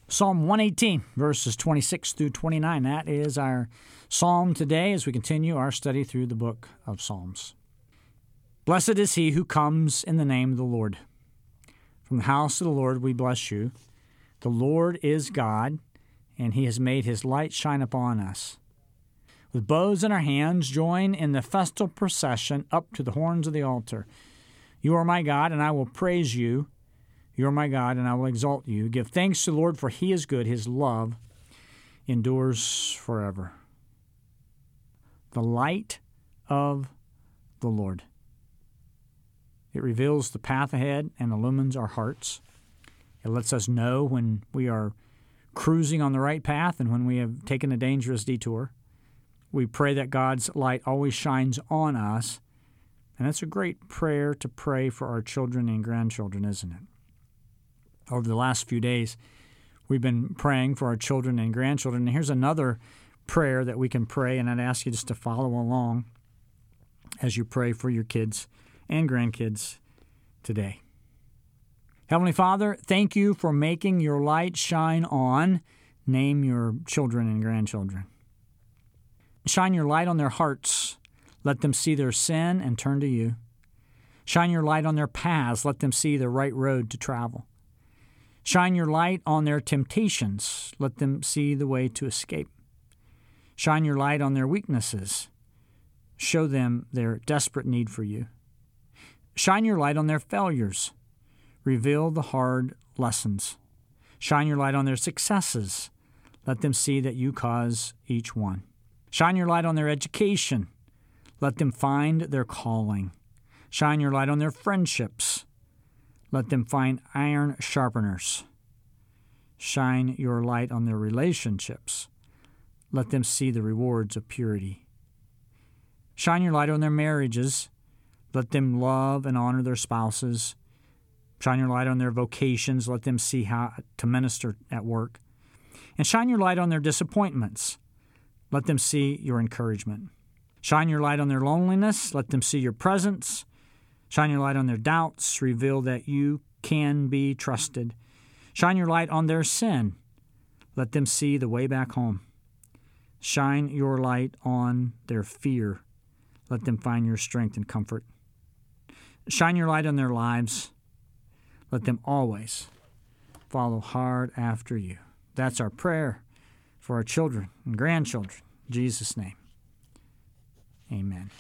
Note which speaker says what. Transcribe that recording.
Speaker 1: Psalm 118, verses 26 through 29. That is our psalm today as we continue our study through the book of Psalms. Blessed is he who comes in the name of the Lord. From the house of the Lord we bless you. The Lord is God, and he has made his light shine upon us. With bows in our hands, join in the festal procession up to the horns of the altar. You are my God, and I will praise you. You are my God, and I will exalt you. Give thanks to the Lord, for he is good. His love endures forever. The light of the Lord. It reveals the path ahead and illumines our hearts. It lets us know when we are cruising on the right path and when we have taken a dangerous detour. We pray that God's light always shines on us, and that's a great prayer to pray for our children and grandchildren, isn't it? Over the last few days, we've been praying for our children and grandchildren. And here's another prayer that we can pray, and I'd ask you just to follow along as you pray for your kids and grandkids today. Heavenly Father, thank you for making your light shine on. Name your children and grandchildren. Shine your light on their hearts. Let them see their sin and turn to you. Shine your light on their paths. Let them see the right road to travel. Shine your light on their temptations. Let them see the way to escape. Shine your light on their weaknesses. Show them their desperate need for you. Shine your light on their failures. Reveal the hard lessons. Shine your light on their successes. Let them see that you cause each one. Shine your light on their education. Let them find their calling. Shine your light on their friendships. Let them find iron sharpeners. Shine your light on their relationships. Let them see the rewards of purity. Shine your light on their marriages. Let them love and honor their spouses. Shine your light on their vocations. Let them see how to minister at work. And shine your light on their disappointments. Let them see your encouragement. Shine your light on their loneliness. Let them see your presence. Shine your light on their doubts. Reveal that you can be trusted. Shine your light on their sin. Let them see the way back home. Shine your light on their fear. Let them find your strength and comfort. Shine your light on their lives. Let them always follow hard after you. That's our prayer for our children and grandchildren. In Jesus' name, amen.